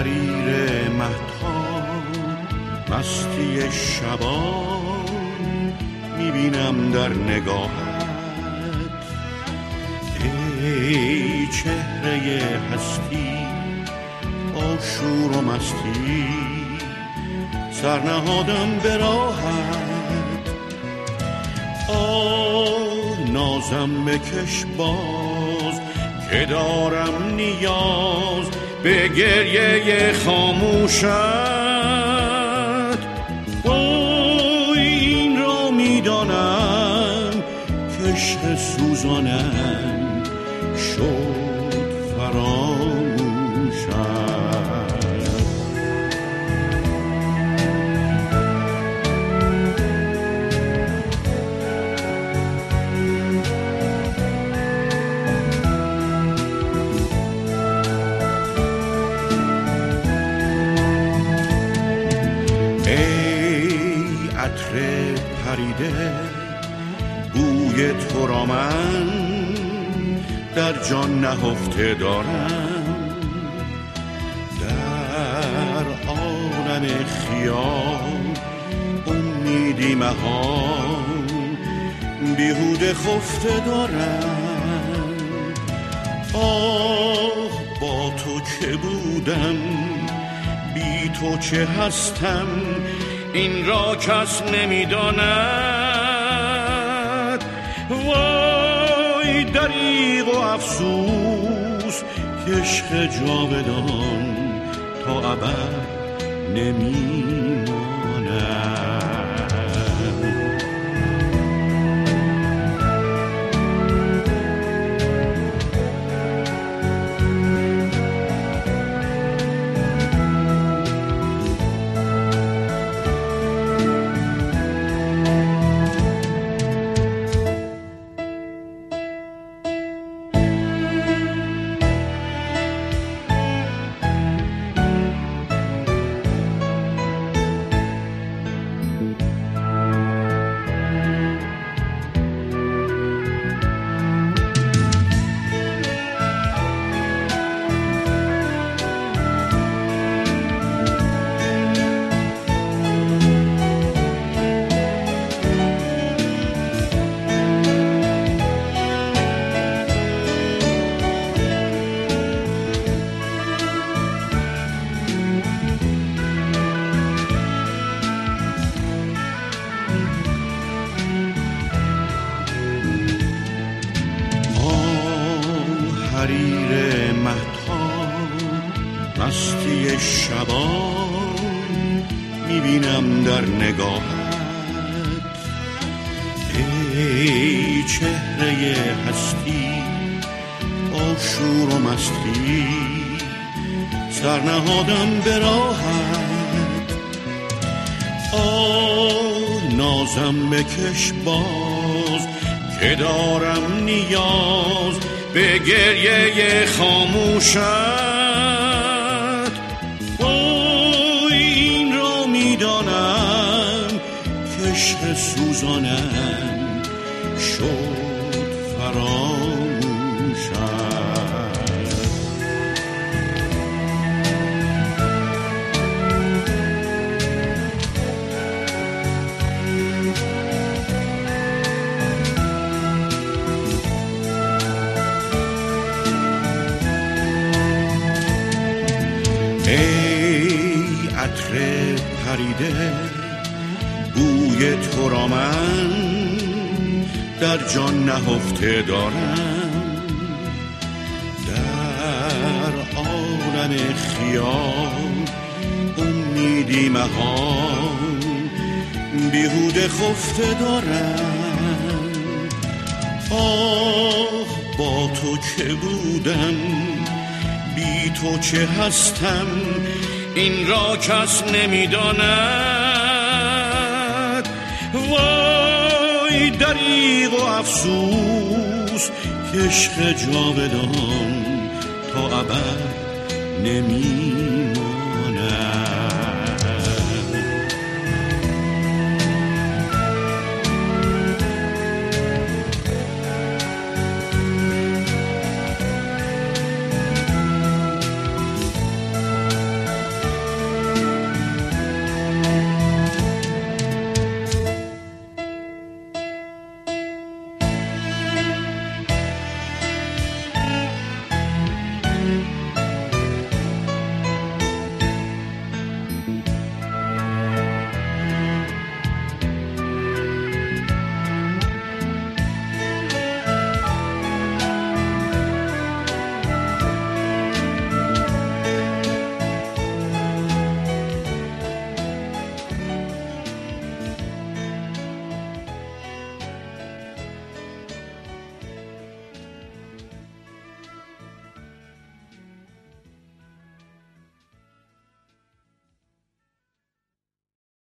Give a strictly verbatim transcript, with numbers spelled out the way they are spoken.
حریر مهتاب مستی شبان میبینم در نگاهت. ای چهره هستی با شور و مستی سرنهادم به راهت. آه نازم بکش باز که دارم نیاز به گریه خاموشت. اوه این را میدانم که عشق سوزانم شد فراموشم. پریده بوی تو را من در جان نهفته دارم. در عالم خیال امیدی مهان بیهوده خفته دارم. آه با تو چه بودم بی تو چه هستم این را کس نمیداند. وای دریغ و افسوس که عشق جاودان تا ابد نمیماند. حریر مهتاب مستی شبان میبینم در نگاهت. ای چهره هستی با شور و مستی سرنهادم به راهت. آه نازم بکش باز که دارم نیاز به گریه خاموشت. اوه این را میدانم که عشق سوزانم شد فراموشت. ای عطر پریده بوی تو را من در جان نهفته دارم. در عالم خیال امیدی مهان بیهوده خفته دارم. آه با تو چه بودم بی تو چه هستم این را کس نمیداند. وای دریغ و افسوس که عشق جاودان تا ابد نمیماند.